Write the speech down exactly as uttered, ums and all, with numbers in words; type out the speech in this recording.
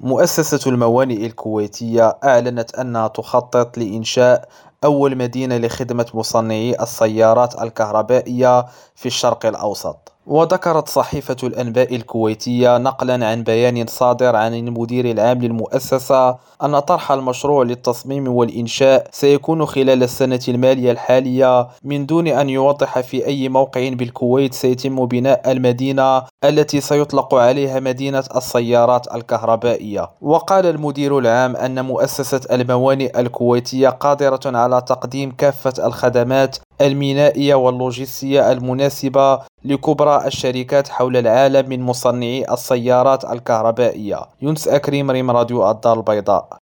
مؤسسة الموانئ الكويتية أعلنت أنها تخطط لإنشاء أول مدينة لخدمة مصنعي السيارات الكهربائية في الشرق الأوسط. وذكرت صحيفة الأنباء الكويتية نقلا عن بيان صادر عن المدير العام للمؤسسة أن طرح المشروع للتصميم والإنشاء سيكون خلال السنة المالية الحالية، من دون أن يوضح في أي موقع بالكويت سيتم بناء المدينة التي سيطلق عليها مدينة السيارات الكهربائية. وقال المدير العام أن مؤسسة الموانئ الكويتية قادرة على تقديم كافة الخدمات المينائية واللوجستية المناسبة لكبرى الشركات حول العالم من مصنعي السيارات الكهربائية. يونس أكريم، ريم راديو الدار البيضاء.